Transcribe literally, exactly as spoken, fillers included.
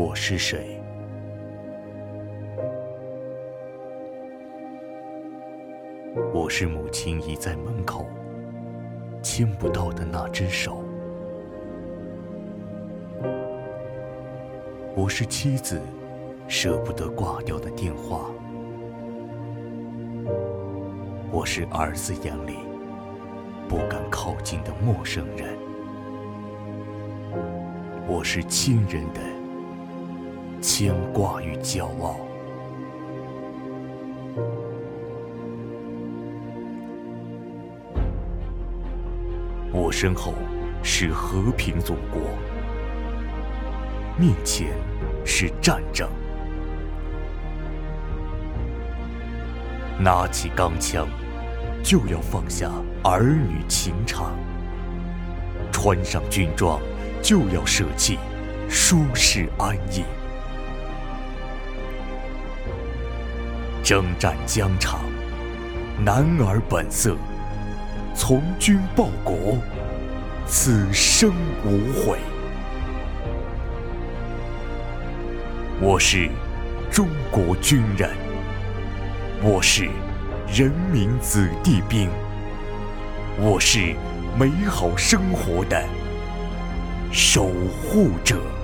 我是谁？我是母亲倚在门口牵不到的那只手，我是妻子舍不得挂掉的电话，我是儿子眼里不敢靠近的陌生人，我是亲人的牵挂与骄傲。我身后是和平祖国，面前是战争。拿起钢枪，就要放下儿女情长；穿上军装，就要舍弃舒适安逸。征战疆场，男儿本色，从军报国，此生无悔。我是中国军人，我是人民子弟兵，我是美好生活的守护者。